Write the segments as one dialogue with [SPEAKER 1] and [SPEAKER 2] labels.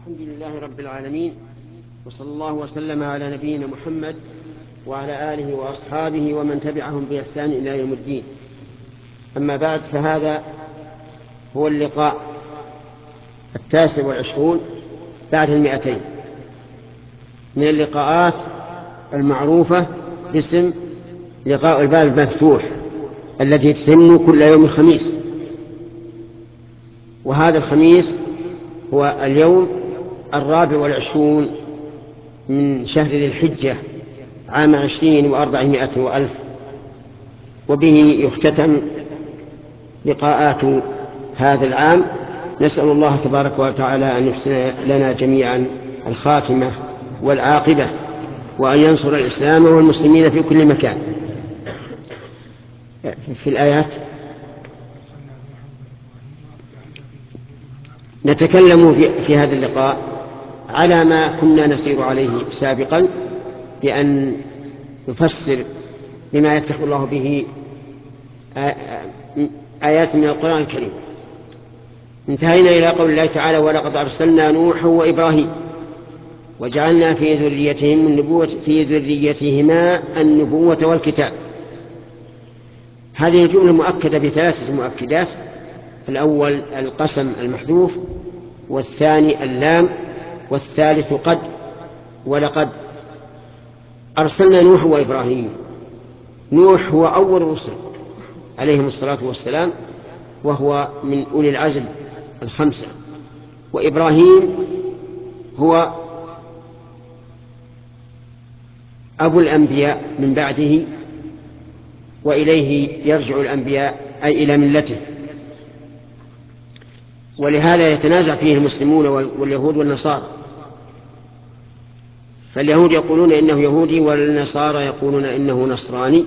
[SPEAKER 1] الحمد لله رب العالمين، وصلى الله وسلم على نبينا محمد وعلى آله وأصحابه ومن تبعهم بإحسان إلى يوم الدين. أما بعد، فهذا هو اللقاء 29 بعد 200 من اللقاءات المعروفة باسم لقاء الباب المفتوح التي تتم كل يوم خميس. وهذا الخميس هو اليوم 24 من شهر ذي الحجة عام 20 و400 وألف، وبه يختتم لقاءات هذا العام. نسأل الله تبارك وتعالى أن يحسن لنا جميعا الخاتمة والعاقبة، وأن ينصر الإسلام والمسلمين في كل مكان. في الآيات نتكلم في هذا اللقاء على ما كنا نسير عليه سابقا، بأن نفسر بما يتخذ الله به آيات من القرآن الكريم. انتهينا إلى قول الله تعالى: ولقد أرسلنا نوحا وإبراهيم وجعلنا في ذريتهما النبوة والكتاب. هذه الجملة مؤكدة بثلاثة مؤكدات: الأول القسم المحذوف، والثاني اللام، والثالث قد. ولقد أرسلنا نوح وإبراهيم. نوح هو أول الرسل عليهم الصلاة والسلام، وهو من أولي العزم الخمسة. وإبراهيم هو أبو الأنبياء من بعده، وإليه يرجع الأنبياء أي إلى ملته. ولهذا يتنازع فيه المسلمون واليهود والنصارى، فاليهود يقولون إنه يهودي، والنصارى يقولون إنه نصراني،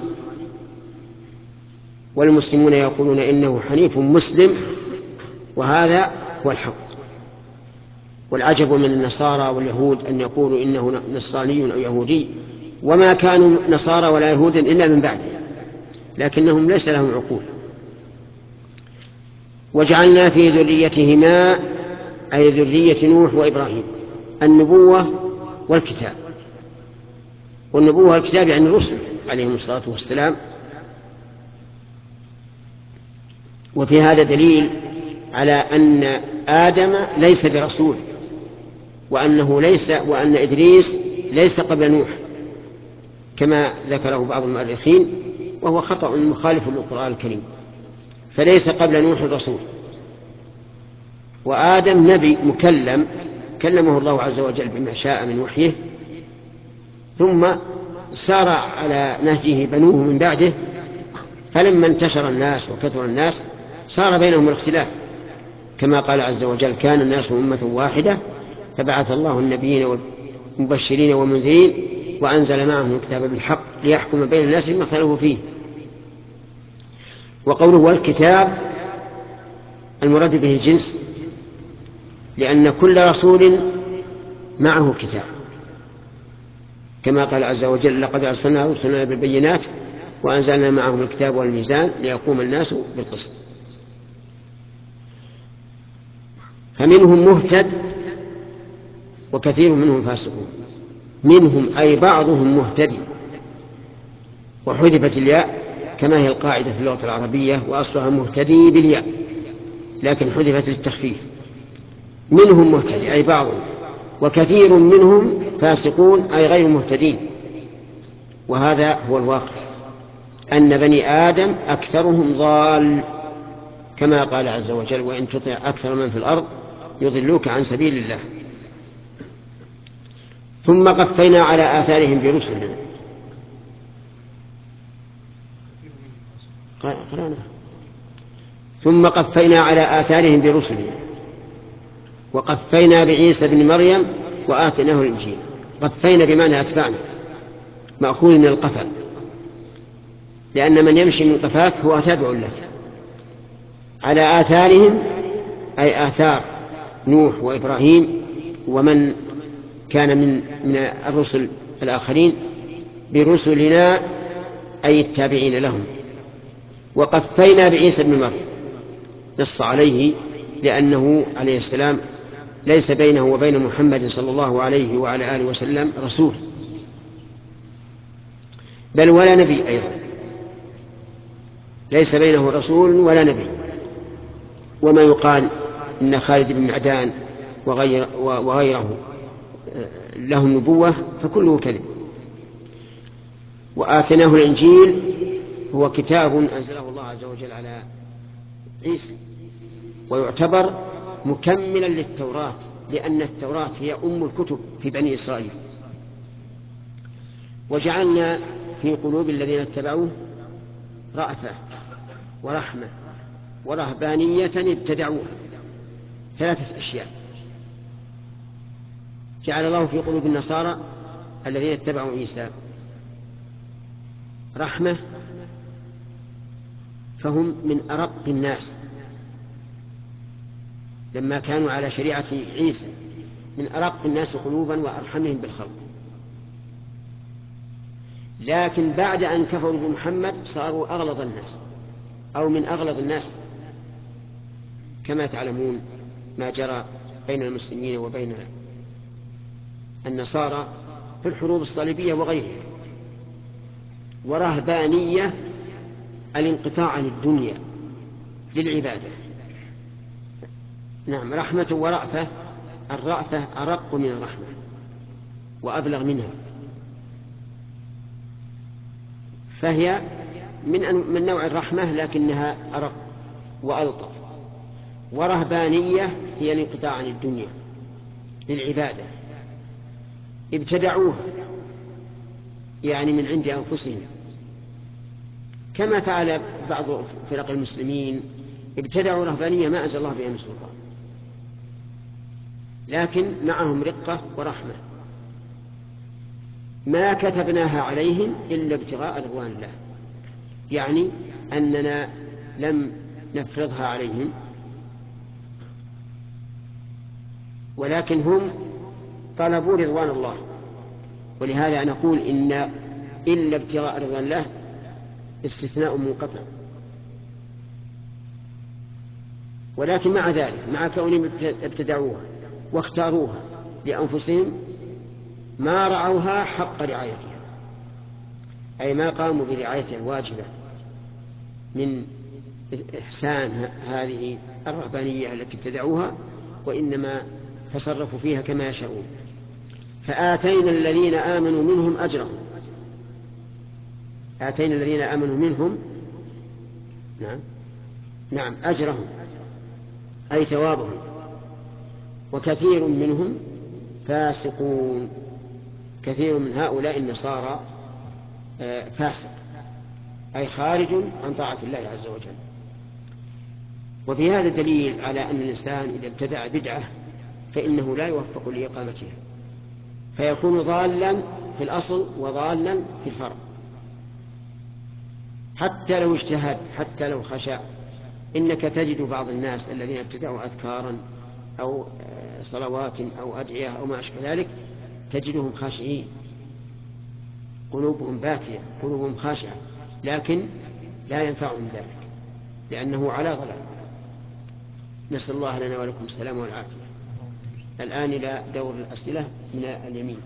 [SPEAKER 1] والمسلمون يقولون إنه حنيف مسلم، وهذا هو الحق. والعجب من النصارى واليهود أن يقولوا إنه نصراني أو يهودي، وما كانوا نصارى ولا يهودا إلا من بعده، لكنهم ليس لهم عقول. وجعلنا في ذريتهما أي ذرية نوح وإبراهيم النبوة والكتاب. والنبوة والكتاب يعني الرسل عليهم الصلاة والسلام. وفي هذا دليل على أن آدم ليس برسول، وأن إدريس ليس قبل نوح كما ذكره بعض المؤرخين، وهو خطأ مخالف للقرآن الكريم، فليس قبل نوح الرسول. وآدم نبي مكلم، كلمه الله عز وجل بما شاء من وحيه، ثم سار على نهجه بنوه من بعده، فلما انتشر الناس وكثر الناس صار بينهم الاختلاف، كما قال عز وجل: كان الناس أمة واحدة فبعث الله النبيين مبشرين ومنذرين وأنزل معهم الكتاب بالحق ليحكم بين الناس فيما اختلفوا فيه. وقوله والكتاب المراد به الجنس، لأن كل رسول معه كتاب، كما قال عز وجل: لقد أرسلنا رسلنا بالبينات وأنزلنا معهم الكتاب والميزان ليقوم الناس بالقسط. فمنهم مهتد وكثير منهم فاسقون. منهم أي بعضهم مهتدي، وحذفت الياء كما هي القاعدة في اللغة العربية، وأصلها مهتدي بالياء، لكن حذفت للتخفيف. منهم مهتدي أي بعضهم، وكثير منهم فاسقون أي غير مهتدين. وهذا هو الواقع، أن بني آدم أكثرهم ضال، كما قال عز وجل: وإن تطع أكثر من في الأرض يضلوك عن سبيل الله. ثم قفينا على آثارهم برسلنا. ثم قفينا على آثارهم برسلنا وقفينا بعيسى بن مريم وآتيناه الإنجيل. قفينا بمعنى أتبعنا، مأخوذ من القفا، لأن من يمشي من قفاك هو تابع لك. على آثارهم أي آثار نوح وإبراهيم ومن كان من الرسل الآخرين، برسلنا أي التابعين لهم. وقفينا بعيسى بن مريم، نص عليه لأنه عليه السلام ليس بينه وبين محمد صلى الله عليه وعلى آله وسلم رسول، بل ولا نبي أيضا، ليس بينه رسول ولا نبي. وما يقال إن خالد بن معدان وغيره له النبوة فكله كذب. وآتيناه الإنجيل هو كتاب أنزله الله عز وجل على عيسى، ويعتبر مكملا للتوراة، لأن التوراة هي أم الكتب في بني إسرائيل. وجعلنا في قلوب الذين اتبعوه رأفة ورحمة ورهبانية ابتدعوها، 3 أشياء جعل الله في قلوب النصارى الذين اتبعوا عيسى: رحمة، فهم من أرق الناس لما كانوا على شريعة عيسى، من أرق الناس قلوبا وأرحمهم بالخلق. لكن بعد أن كفروا بمحمد صاروا أغلظ الناس، أو من أغلظ الناس، كما تعلمون ما جرى بين المسلمين وبين النصارى في الحروب الصليبية وغيرها. ورهبانية، الانقطاع عن الدنيا للعبادة. نعم، رحمة ورأفة. الرأفة أرق من الرحمة وأبلغ منها، فهي من نوع الرحمة لكنها أرق وألطف. ورهبانية هي الانقطاع عن الدنيا للعبادة، ابتدعوها يعني من عند أنفسهم، كما فعل بعض فرق المسلمين، ابتدعوا رهبانية ما أنزل الله بها من سلطان، لكن معهم رقة ورحمة. ما كتبناها عليهم إلا ابتغاء رضوان الله، يعني أننا لم نفرضها عليهم، ولكن هم طلبوا رضوان الله. ولهذا نقول إن إلا ابتغاء رضوان الله استثناء منقطع. ولكن مع ذلك، مع كونهم ابتدعوها واختاروها لأنفسهم، ما رعوها حق رعايتها، أي ما قاموا برعايتها الواجبة من إحسان هذه الرهبانية التي ابتدعوها، وإنما تصرفوا فيها كما يشاءون. فآتينا الذين آمنوا منهم أجرهم. آتينا الذين آمنوا منهم نعم أجرهم، أي ثوابهم. وكثير منهم فاسقون، كثير من هؤلاء النصارى فاسق، أي خارج عن طاعة الله عز وجل. وفي هذا دليل على أن الإنسان إذا ابتدع بدعة فإنه لا يوفق لإقامتها، فيكون ضالا في الأصل وضالا في الفرع، حتى لو اجتهد، حتى لو خشع. إنك تجد بعض الناس الذين ابتدعوا أذكارا أو صلوات أو أدعية أو ما أشبه ذلك، تجدهم خاشعين، قلوبهم باكية، قلوبهم خاشعة، لكن لا ينفعهم ذلك لأنه على ضلال. نسأل الله لنا ولكم السلام والعافية. الآن إلى دور الأسئلة من اليمين.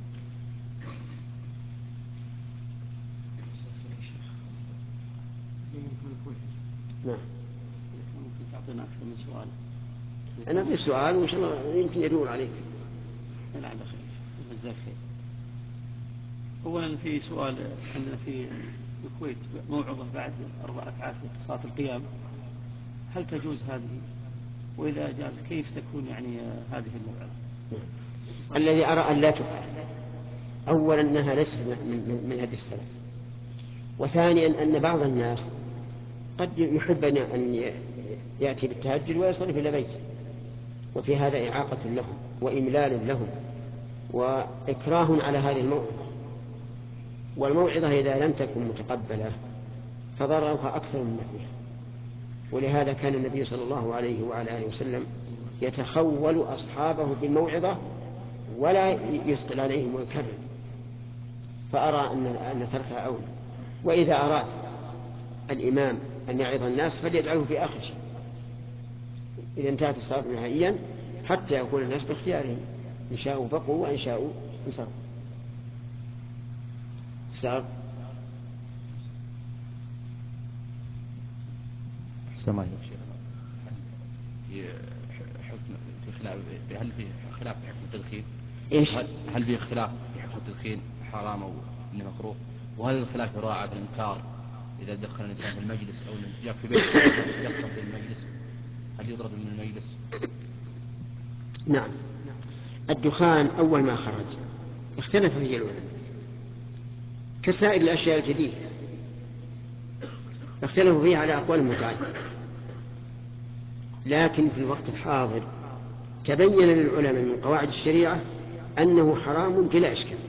[SPEAKER 1] نعم.
[SPEAKER 2] ممكن تعطينا أكثر من سؤال؟
[SPEAKER 1] أنا في سؤال وإن شاء الله يمكن يدور عليك.
[SPEAKER 2] لعل خير، جزاك خير. أولا في سؤال عندنا في الكويت موعظة بعد 4 ركعات في صلاة القيام، هل تجوز هذه؟ وإذا جاز كيف تكون يعني هذه الموعظة؟
[SPEAKER 1] الذي أرى أن لا تفعل، أولا أنها ليست من هدي السلف، وثانيا أن بعض الناس قد يحب أن يأتي بالتهجد ويصرف إلى بيته، وفي هذا إعاقة لهم وإملال لهم وإكراه على هذه الموعظة. والموعظة إذا لم تكن متقبلة فضررها أكثر من نفعها. ولهذا كان النبي صلى الله عليه وعلى آله وسلم يتخول أصحابه بالموعظة ولا يثقل عليهم ويكرر، فأرى أن تركها أولى. وإذا أراد الإمام أن يعظ الناس فليجعله في آخر شيء، إذا انتهت الصلاة نهائيا حتى يكون الناس باختيارهم، إن شاءوا بقوا وإن شاءوا انصرفوا.
[SPEAKER 3] السماء في حكم في خلاف، هل في خلاف في حكم التدخين؟
[SPEAKER 1] إيش؟
[SPEAKER 3] هل في خلاف في حكم التدخين حرام أو إنه مكروه؟ وهل الخلاف يراعى الإنكار إذا دخل الإنسان في المجلس أو جاء في بيت يدخل في المجلس، هل يطرد من المجلس؟
[SPEAKER 1] نعم. الدخان أول ما خرج اختلف فيه العلماء كسائر الأشياء الجديدة، اختلفوا فيه على أقوال متعددة، لكن في الوقت الحاضر تبين للعلماء من قواعد الشريعة أنه حرام بلا إشكال،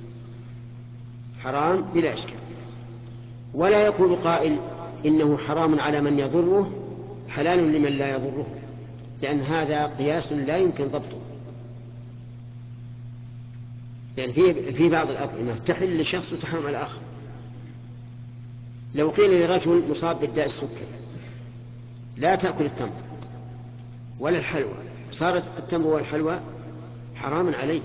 [SPEAKER 1] حرام بلا إشكال. ولا يقول قائل إنه حرام على من يضره حلال لمن لا يضره، لأن هذا قياس لا يمكن ضبطه. يعني في بعض الأطعمة تحل لشخص وتحرم على الآخر. لو قيل لرجل مصاب بالداء السكري لا تأكل التمر ولا الحلوى، صارت التمر والحلوى حراما عليه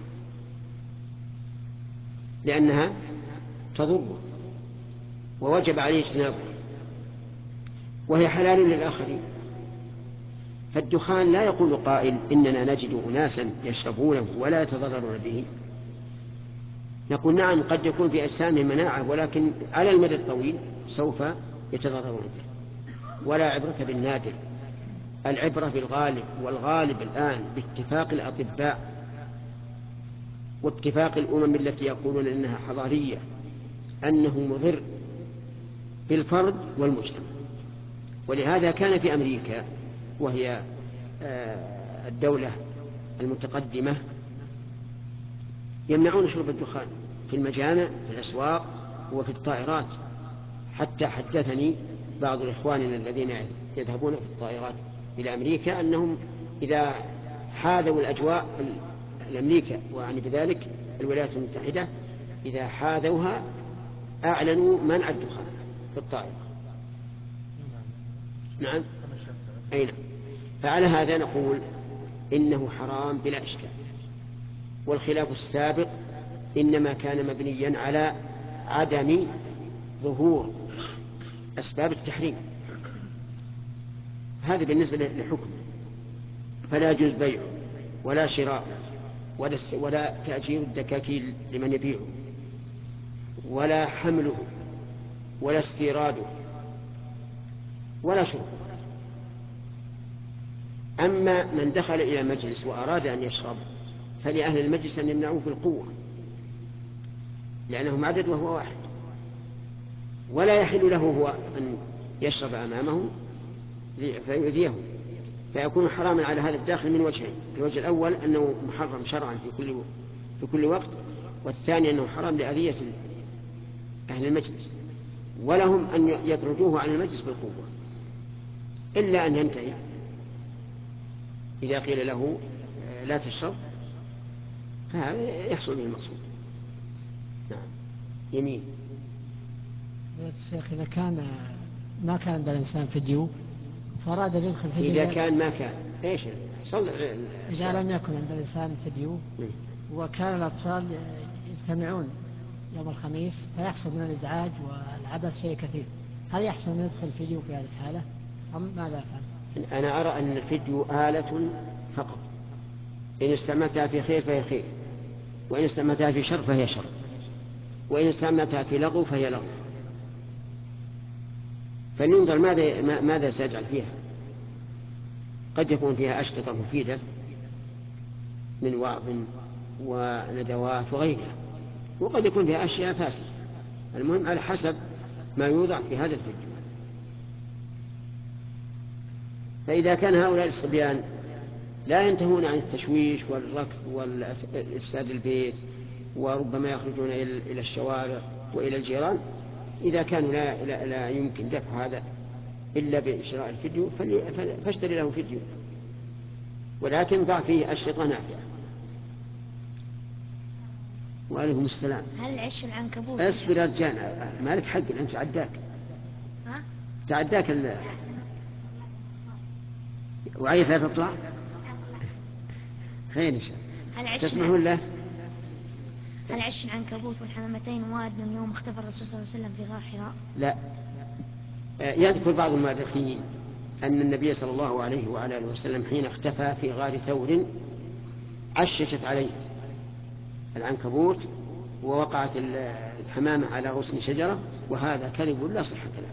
[SPEAKER 1] لأنها تضر ووجب عليه اجتنابها، وهي حلال للآخرين. فالدخان لا يقول قائل إننا نجد أناسا يشربونه ولا يتضررون به. نقول نعم قد يكون في أجسامهم مناعة، ولكن على المدى الطويل سوف يتضررون به. ولا عبرة بالنادر، العبرة بالغالب، والغالب الآن باتفاق الأطباء واتفاق الأمم التي يقولون إنها حضارية أنه مضر بالفرد والمجتمع. ولهذا كان في أمريكا، وهي الدولة المتقدمة، يمنعون شرب الدخان في المجامع في الأسواق وفي الطائرات. حتى حدثني بعض إخواننا الذين يذهبون في الطائرات إلى أمريكا أنهم إذا حاذوا الأجواء الأمريكا، وعني بذلك الولايات المتحدة، إذا حاذوها أعلنوا منع الدخان في الطائرة. نعم أي نعم. فعلى هذا نقول إنه حرام بلا إشكال. والخلاف السابق إنما كان مبنيا على عدم ظهور أسباب التحريم، هذا بالنسبة للحكم. فلا يجوز بيعه ولا شراءه ولا تأجير الدكاكين لمن يبيعه ولا حمله ولا استيراده ولا شربه. أما من دخل إلى المجلس وأراد أن يشرب فلأهل المجلس أن يمنعوه بالقوة، لأنهم عدد وهو واحد، ولا يحل له هو أن يشرب أمامه فيؤذيه، فيكون حراما على هذا الداخل من وجهين: الوجه الأول أنه محرم شرعا في كل وقت، والثاني أنه حرام لأذية أهل المجلس، ولهم أن يطردوه عن المجلس بالقوة إلا أن ينتهي إذا قيل له لا تشرب، فهذا يحصل به المقصود. نعم. يمين.
[SPEAKER 4] الشيخ إذا كان ما كان عند الإنسان فيديو فأراد أن يدخل فيديو،
[SPEAKER 1] إذا كان ما كان إيش
[SPEAKER 4] إذا لم يكن عند الإنسان فيديو وكان الأطفال يجتمعون يوم الخميس فيحصل من الإزعاج والعبث شيء كثير، هل يحصل أن يدخل فيديو في هذه الحالة أم ماذا يفعل؟
[SPEAKER 1] أنا أرى أن الفيديو آلة فقط، إن استعملتها في خير فهي خير، وإن استعملتها في شر فهي شر، وإن استعملتها في لغو فهي لغو. فلننظر ماذا سيجعل فيها. قد يكون فيها أشرطة مفيدة من وعظ وندوات وغيرها، وقد يكون فيها أشياء فاسدة. المهم على حسب ما يوضع في هذا الفيديو. فإذا كان هؤلاء الصبيان لا ينتهون عن التشويش والركض والإفساد البيت، وربما يخرجون إلى الشوارع وإلى الجيران، إذا كانوا لا يمكن دفع هذا إلا بشراء الفيديو فاشتري له فيديو، ولكن ضع فيه أشرطة نافعة. وعليكم السلام.
[SPEAKER 5] هل عش العنكبوت؟
[SPEAKER 1] اصبر يا رجال، مالك حق، أنت تعداك.
[SPEAKER 5] ها؟
[SPEAKER 1] تعداك وعيث لا تطلع. خير إن شاء
[SPEAKER 5] هل
[SPEAKER 1] الله.
[SPEAKER 5] عش
[SPEAKER 1] تسمحون له؟
[SPEAKER 5] هل عش العنكبوت والحمامتين وارد من يوم اختفى الرسول صلى الله عليه وسلم في غار حراء؟
[SPEAKER 1] لا. يذكر بعض المؤرخين أن النبي صلى الله عليه وعلى آله وسلم حين اختفى في غار ثور عششت عليه العنكبوت ووقعت الحمامة على غصن شجرة، وهذا كذب لا صحة له،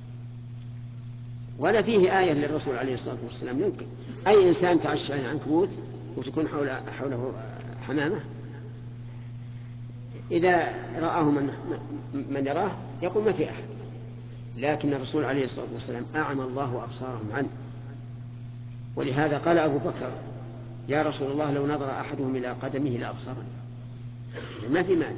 [SPEAKER 1] ولا فيه آية للرسول عليه الصلاة والسلام. يمكن أي إنسان تعشش عليه العنكبوت وتكون حوله حمامة، إذا رآه من يراه يقول ما في أحد، لكن الرسول عليه الصلاة والسلام أعمى الله أبصارهم عنه. ولهذا قال أبو بكر: يا رسول الله لو نظر أحدهم إلى قدمه لأبصرني. ما في معنى.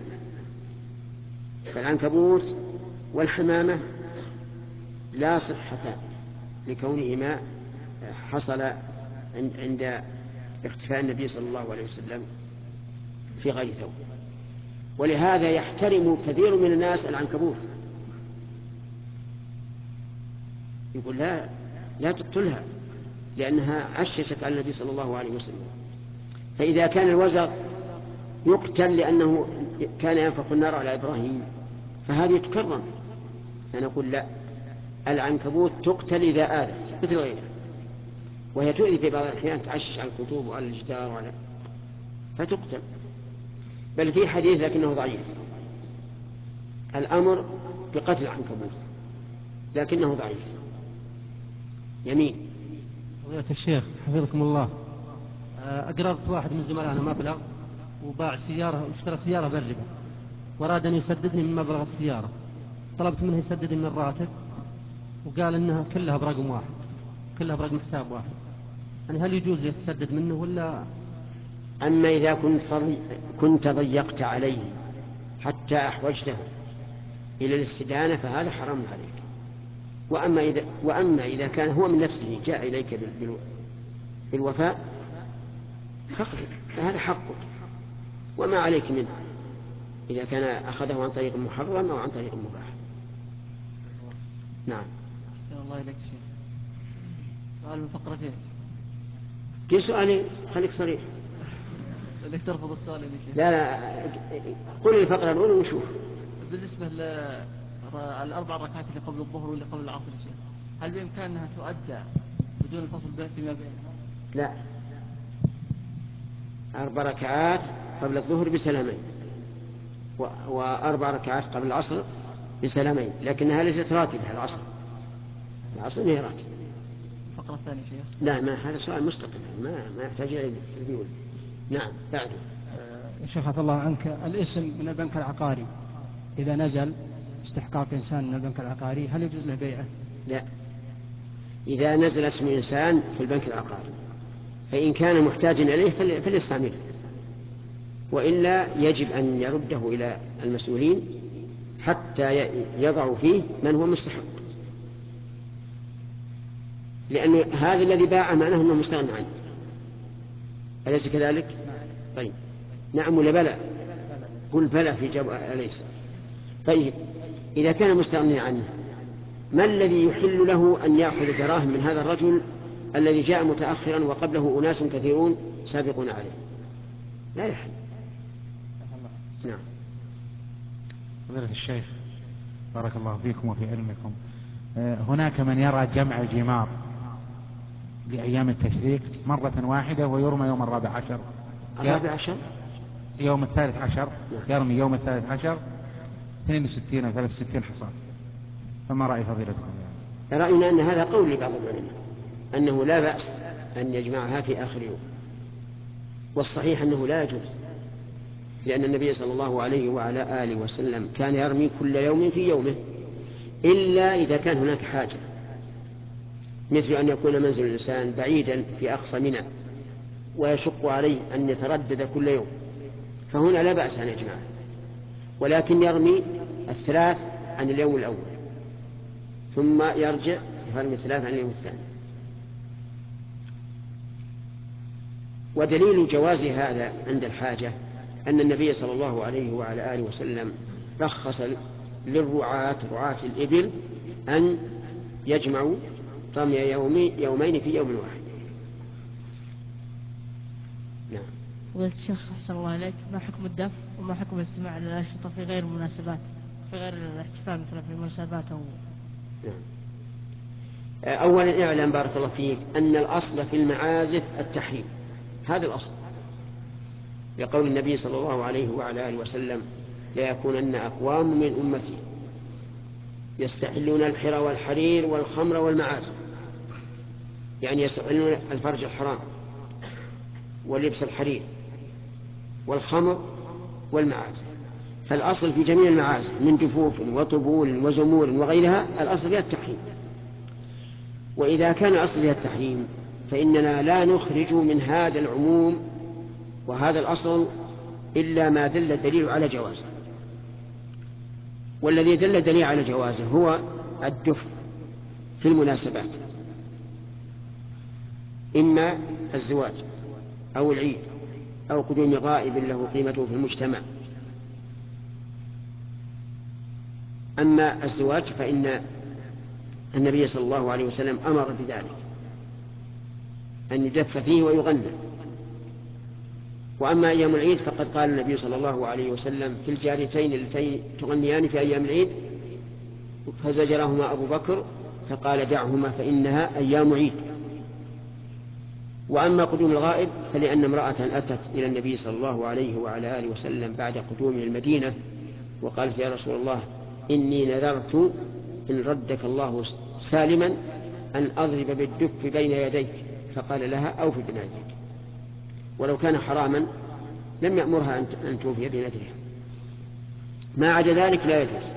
[SPEAKER 1] فالعنكبوت والحمامة لا صحة لكونهما حصل عند اختفاء النبي صلى الله عليه وسلم في غار ثور. ولهذا يحترم كثير من الناس العنكبوت، يقول لا تقتلها لأنها عششت على النبي صلى الله عليه وسلم. فإذا كان الوزغ يقتل لأنه كان ينفخ النار على إبراهيم فهذه تكرم. أنا أقول لا، العنكبوت تقتل إذا آذت مثل غيرها، وهي تؤذي في بعض الأحيان، تعشش على الكتب وعلى الجدار وعلى فتقتل. بل في حديث لكنه ضعيف الأمر بقتل العنكبوت لكنه ضعيف. يمين.
[SPEAKER 6] فضيلة الشيخ حفظكم الله، أقرضت واحد من زملائنا مبلغ وباع سيارة واشترى سيارة بالربا، وأراد أن يسددني من مبلغ السيارة. طلبت منه يسددني من الراتب وقال إنها كلها برقم واحد، كلها برقم حساب واحد. يعني هل يجوز لي تسدد منه ولا؟
[SPEAKER 1] أما إذا كنت ضيقت عليه حتى أحوجته إلى الاستدانة فهذا حرام عليك. وأما إذا كان هو من نفسه جاء إليك بالوفاء فاقضي، فهذا حقك وما عليك منه إذا كان أخذه عن طريق محرم أو عن طريق مباح. نعم.
[SPEAKER 7] أحسن الله إليك شيخ. سؤال من فقرتين.
[SPEAKER 1] في سؤالين خليك صريح.
[SPEAKER 7] لك ترفض السؤال يا شيخ؟
[SPEAKER 1] لا قل الفقرة الأولى ونشوف.
[SPEAKER 7] بالنسبة للأربع ركعات اللي قبل الظهر واللي قبل العصر يا شيخ، هل بإمكانها تؤدى بدون الفصل فيما بينها؟
[SPEAKER 1] لا، 4 ركعات قبل الظهر بسلامين، و4 ركعات قبل العصر بسلامين، لكنها ليست راتبة. العصر ما هي راتبة.
[SPEAKER 7] الفقرة الثانية شيخ.
[SPEAKER 1] لا، ما هذا سؤال مستقل، ما يحتاج إلى ذيول. نعم. بعده
[SPEAKER 8] يا شيخ عفى الله عنك، الاسم من البنك العقاري إذا نزل استحقاق إنسان من البنك العقاري هل يجوز له بيعه؟
[SPEAKER 1] لا، إذا نزل اسم إنسان في البنك العقاري فإن كان محتاجا إليه فليستعمله، وإلا يجب أن يرده إلى المسؤولين حتى يضعوا فيه من هو مستحق، لأن هذا الذي باعه معناه أنه مستغنى عنه، أليس كذلك؟ طيب. نعم ولا بلى؟ قل بلى في جواب أليس. طيب، إذا كان مستغني عنه ما الذي يحل له أن يأخذ دراهم من هذا الرجل الذي جاء متأخرا وقبله أناس كثيرون سابقون عليه؟ لا يحل. نعم.
[SPEAKER 9] فضيلة الشيخ بارك الله فيكم وفي علمكم، هناك من يرى جمع الجمار لأيام التشريق مرة واحدة ويرمى يوم 14.
[SPEAKER 1] 14
[SPEAKER 9] يوم 13 يرمي يوم 13 62 أو 63 حصان. فما رأي فضيلتكم؟
[SPEAKER 1] رأينا أن هذا قول لبعض العلماء أنه لا بأس أن يجمعها في آخر يوم، والصحيح أنه لا يجوز، لأن النبي صلى الله عليه وعلى آله وسلم كان يرمي كل يوم في يومه، إلا إذا كان هناك حاجة، مثل أن يكون منزل الإنسان بعيدا في أقصى منى ويشق عليه أن يتردد كل يوم، فهنا لا بأس أن يجمعه، ولكن يرمي 3 عن اليوم الأول ثم يرجع يرمي 3 عن اليوم الثاني. ودليل جواز هذا عند الحاجة أن النبي صلى الله عليه وعلى آله وسلم رخص رعاة الإبل أن يجمعوا رمي يومين في يوم واحد. نعم.
[SPEAKER 7] قلت الشيخ أحسن الله إليك، ما حكم الدف وما حكم الاستماع للأنشطة في غير المناسبات، في غير الاحتفال مثلا في مناسبات أو
[SPEAKER 1] أولا اعلم بارك الله فيك أن الأصل في المعازف التحريم، هذا الأصل، لقول النبي صلى الله عليه وعلى آله وسلم: لا يكونن أقوام من أمتي يستحلون الحر والحرير والخمر والمعازف، يعني يستحلون الفرج الحرام ولبس الحرير والخمر والمعازف. فالأصل في جميع المعازف من دفوف وطبول وزمور وغيرها الأصل فيها التحريم. وإذا كان الأصل فيها التحريم فإننا لا نخرج من هذا العموم وهذا الأصل إلا ما دل الدليل على جوازه، والذي دل الدليل على جوازه هو الدف في المناسبات، إما الزواج أو العيد أو قدوم غائب له قيمته في المجتمع. أما الزواج فإن النبي صلى الله عليه وسلم أمر بذلك، أن يدف فيه ويغنى. وأما أيام العيد فقد قال النبي صلى الله عليه وسلم في الجاريتين اللتين تغنيان في أيام العيد فزجرهما أبو بكر فقال: دعهما فإنها أيام عيد. وأما قدوم الغائب فلأن امرأة أتت إلى النبي صلى الله عليه وعلى آله وسلم بعد قدوم المدينة وقالت: يا رسول الله، إني نذرت إن ردك الله سالما أن أضرب بالدف بين يديك، فقال لها: أوفي بنذرك. ولو كان حراما لم يأمرها أن توفي بنذرها، ما عدا ذلك لا يجوز.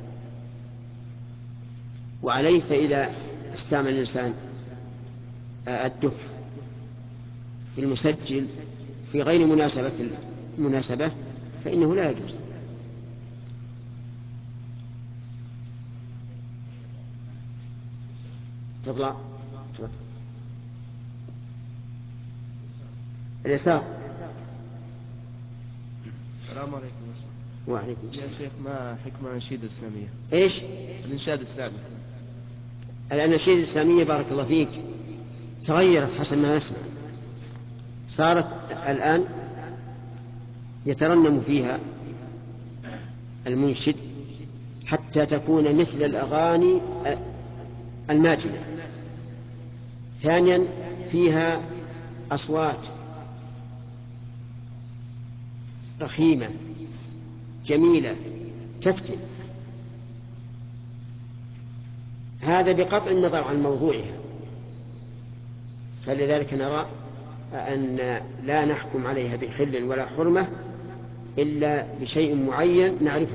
[SPEAKER 1] وعليه فإذا استعمل الإنسان الدف في المسجل في غير مناسبة فإنه لا يجوز. تطلع اليسار.
[SPEAKER 10] السلام عليكم.
[SPEAKER 1] وعليكم السلام.
[SPEAKER 10] يا شيخ، ما حكم الأنشيدة الإسلامية؟
[SPEAKER 1] إيش؟
[SPEAKER 10] الإنشاد الإسلامي.
[SPEAKER 1] الأناشيد الإسلامية بارك الله فيك تغيرت حسب ما نسمع، صارت الآن يترنم فيها المنشد حتى تكون مثل الأغاني الماجنة. ثانيا فيها أصوات رخيمة جميلة تفتن، هذا بقطع النظر عن موضوعها. فلذلك نرى أن لا نحكم عليها بحل ولا حرمة إلا بشيء معين نعرفه.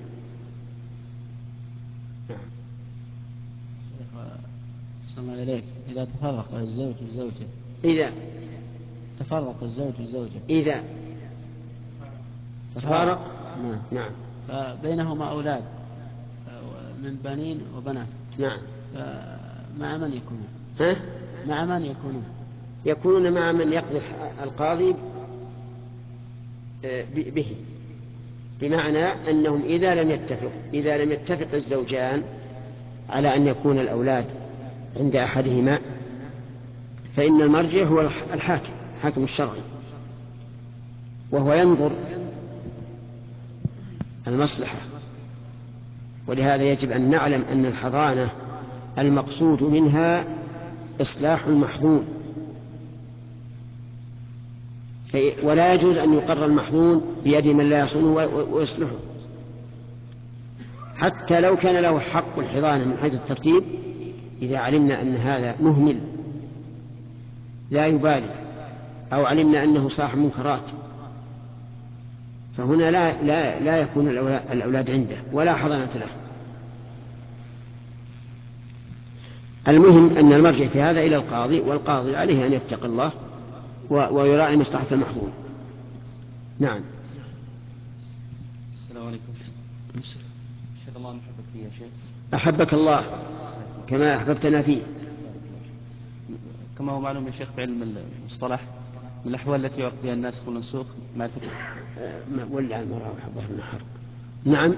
[SPEAKER 11] صلى الله عليك، إذا تفرق الزوج والزوجة،
[SPEAKER 1] إذا
[SPEAKER 11] تفرق الزوج والزوجة،
[SPEAKER 1] إذا تفارق
[SPEAKER 11] نعم فبينهما أولاد من بنين وبنات،
[SPEAKER 1] نعم،
[SPEAKER 11] مع من يكونون؟ مع من يكونون؟
[SPEAKER 1] يكونون مع من يقضي القاضي به، بمعنى أنهم إذا لم يتفق الزوجان على أن يكون الأولاد عند أحدهما فإن المرجع هو الحاكم الشرعي، وهو ينظر المصلحة. ولهذا يجب أن نعلم أن الحضانة المقصود منها إصلاح المحظون، ولا يجوز أن يقر المحظون بيد من لا يصونه ويصلحه، حتى لو كان له حق الحضانة من حيث الترتيب. إذا علمنا أن هذا مهمل لا يبالي أو علمنا أنه صاحب منكرات فهنا لا يكون الأولاد عنده ولا حضانة له. المهم أن المرجع في هذا إلى القاضي، والقاضي عليه أن يتقي الله ويراعي مصلحة المحظوظ. نعم.
[SPEAKER 10] السلام عليكم. أشهد الله أن أحبك فيه يا شيخ.
[SPEAKER 1] أحبك الله كما أحببتنا فيه.
[SPEAKER 10] كما هو معلوم يا شيخ في علم المصطلح من الأحوال التي يعرف بها الناس والمنسوخ معرفة
[SPEAKER 1] ولع المرأة وحبه النحر. نعم.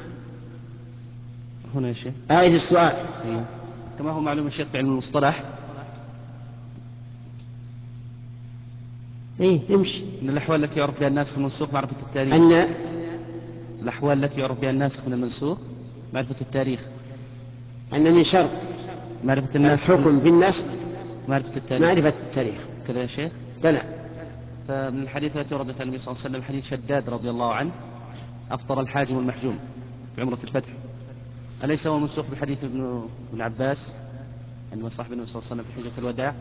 [SPEAKER 10] هنا يا شيخ
[SPEAKER 1] أعيد السؤال.
[SPEAKER 10] كما هو معلوم يا شيخ في علم المصطلح
[SPEAKER 1] إيه يمشي.
[SPEAKER 10] من الأحوال التي يعرف بها الناسخ من المنسوخ معرفة التاريخ.
[SPEAKER 1] أن
[SPEAKER 10] الأحوال التي يعرف بها الناسخ من المنسوخ معرفة التاريخ.
[SPEAKER 1] أن من شرط
[SPEAKER 10] معرفة الناسخ
[SPEAKER 1] الحكم بالنسخ
[SPEAKER 10] معرفة التاريخ.
[SPEAKER 1] معرفة التاريخ
[SPEAKER 10] كذا يا شيخ؟
[SPEAKER 1] بلى.
[SPEAKER 10] فمن الحديث التي وردت عن النبي صلى الله عليه وسلم حديث شداد رضي الله عنه أفطر الحاجم والمحجوم في عمرة الفتح، أليس هو منسوخ بحديث ابن عباس عندما صاحب النبي صلى الله عليه وسلم في حجة الوداع؟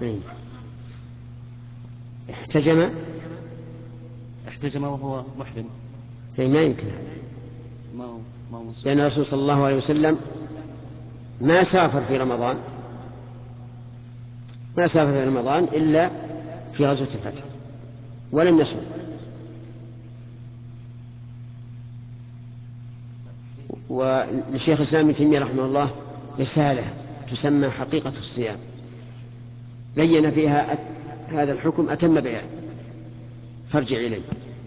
[SPEAKER 10] احتجم وهو محرم.
[SPEAKER 1] ما يمكن هذا،
[SPEAKER 10] ما هو منسوخ،
[SPEAKER 1] لأن الرسول صلى الله عليه وسلم ما سافر في رمضان، ما سافر في رمضان إلا في غزوة الفتح ولم يصوم. ولشيخ الإسلام ابن تيمية رحمه الله رسالة تسمى حقيقة الصيام، بين فيها هذا الحكم أتم بيان، فارجع إليه.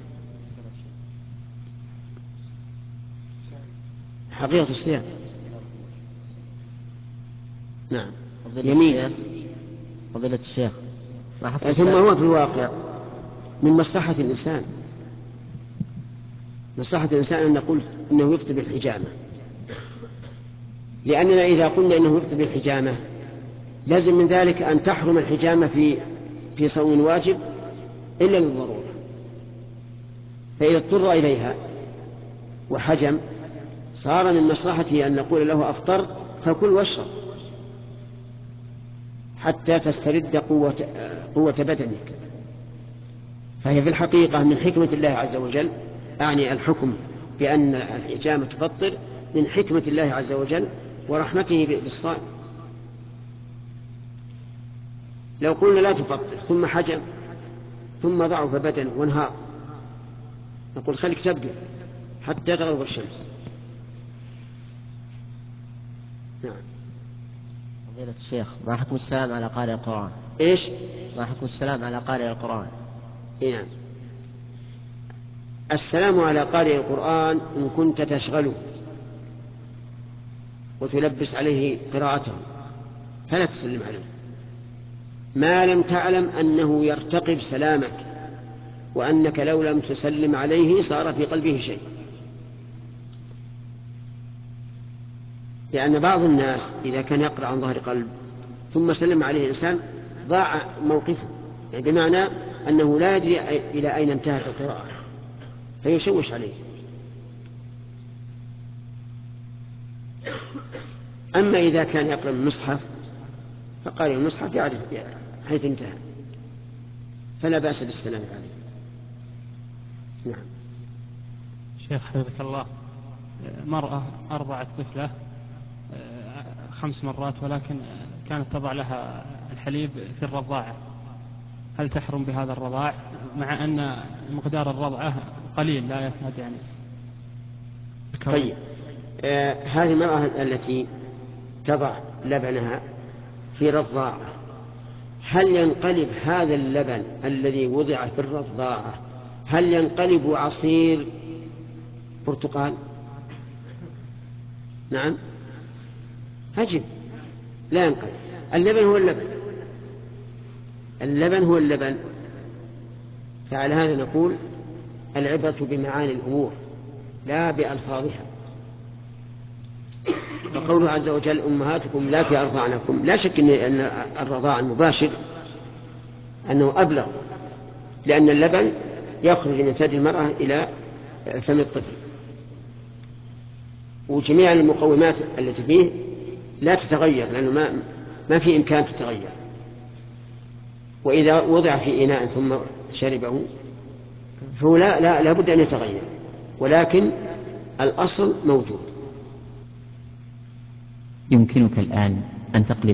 [SPEAKER 1] حقيقة الصيام. نعم. يمين.
[SPEAKER 12] فضيلة الشيخ،
[SPEAKER 1] ثم هو في الواقع من مصلحة الإنسان، مصلحة الإنسان أن نقول إنه يفطر بالحجامة، لأننا إذا قلنا إنه يفطر بالحجامة لازم من ذلك أن تحرم الحجامة في صوم واجب إلا للضرورة، فإذا اضطر إليها وحجم صار من مصلحته أن نقول له أفطرت فكل واشرب حتى تسترد قوة بدنك. فهي في الحقيقة من حكمة الله عز وجل، أعني الحكم بأن الحجامة تفطر من حكمة الله عز وجل ورحمته بالصائم. لو قلنا لا تفطر ثم حجم ثم ضعف بدنه وانهار، نقول خليك تبقى حتى تغرب الشمس. نعم.
[SPEAKER 12] فضيلة الشيخ، ما حكم السلام على قارئ القرآن؟
[SPEAKER 1] إيش؟
[SPEAKER 12] ما حكم السلام على قارئ القرآن؟
[SPEAKER 1] نعم. السلام على قارئ القرآن إن كنت تشغله وتلبس عليه قراءته فلا تسلم عليه، ما لم تعلم أنه يرتقب سلامك وأنك لو لم تسلم عليه صار في قلبه شيء. لأن بعض الناس إذا كان يقرأ عن ظهر قلب ثم سلم عليه إنسان ضاع موقفه، يعني بمعنى أنه لا يدري إلى أين انتهت القراءة فيشوش عليه. أما إذا كان يقرأ من المصحف فقارئ المصحف يعرف حيث انتهى فلا بأس بالسلام عليه. نعم.
[SPEAKER 8] شيخ حفظك الله، مرأة أرضعت طفلة 5 مرات ولكن كانت تضع لها الحليب في الرضاعة، هل تحرم بهذا الرضاع مع أن مقدار الرضعة قليل لا يكاد يعني؟
[SPEAKER 1] طيب هذه المرأة التي تضع لبنها في رضاعة هل ينقلب هذا اللبن الذي وضع في الرضاعة هل ينقلب عصير برتقال؟ نعم أجب لا ينقلب. اللبن هو اللبن، اللبن هو اللبن. فعلى هذا نقول العبرة بمعاني الأمور لا بألفاظها. فقوله عز وجل أمهاتكم لا أرضعنكم، لا شك أن الرضاع المباشر أنه أبلغ، لأن اللبن يخرج من ثدي المرأة إلى فم الطفل، وجميع المقومات التي فيه لا تتغير لأنه ما في إمكان تتغير. وإذا وضع في إناء ثم شربه فهو لا بد أن يتغير، ولكن الأصل موجود.
[SPEAKER 12] يمكنك الآن أن تقلب